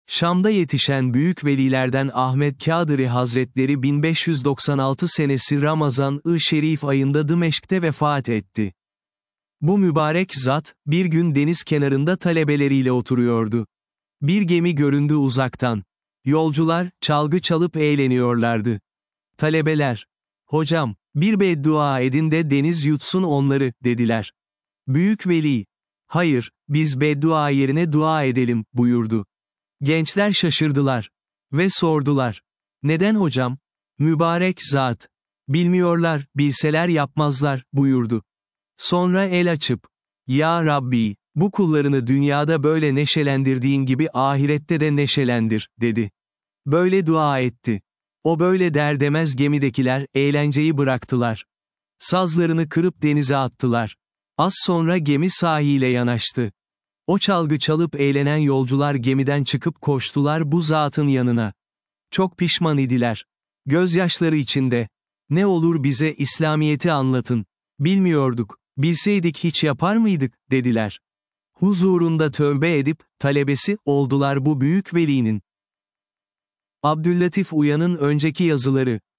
Şam'da yetişen büyük velilerden Ahmet Kâdırî Hazretleri 1596 senesi Ramazan-ı Şerif ayında Dımeşk'te vefat etti. Bu mübarek zat, bir gün deniz kenarında talebeleriyle oturuyordu. Bir gemi göründü uzaktan. Yolcular, çalgı çalıp eğleniyorlardı. Talebeler, "Hocam, bir beddua edin de deniz yutsun onları," dediler. Büyük veli, "Hayır, biz beddua yerine dua edelim," buyurdu. Gençler şaşırdılar. Ve sordular. "Neden hocam?" "Mübarek zat. Bilmiyorlar, bilseler yapmazlar," buyurdu. Sonra el açıp, "Ya Rabbi, bu kullarını dünyada böyle neşelendirdiğin gibi ahirette de neşelendir," dedi. Böyle dua etti. O böyle der demez gemidekiler, eğlenceyi bıraktılar. Sazlarını kırıp denize attılar. Az sonra gemi sahile yanaştı. O çalgı çalıp eğlenen yolcular gemiden çıkıp koştular bu zatın yanına. Çok pişman idiler. Gözyaşları içinde. "Ne olur bize İslamiyet'i anlatın. Bilmiyorduk, bilseydik hiç yapar mıydık," dediler. Huzurunda tövbe edip, talebesi oldular bu büyük velinin. Abdüllatif Uyan'ın önceki yazıları.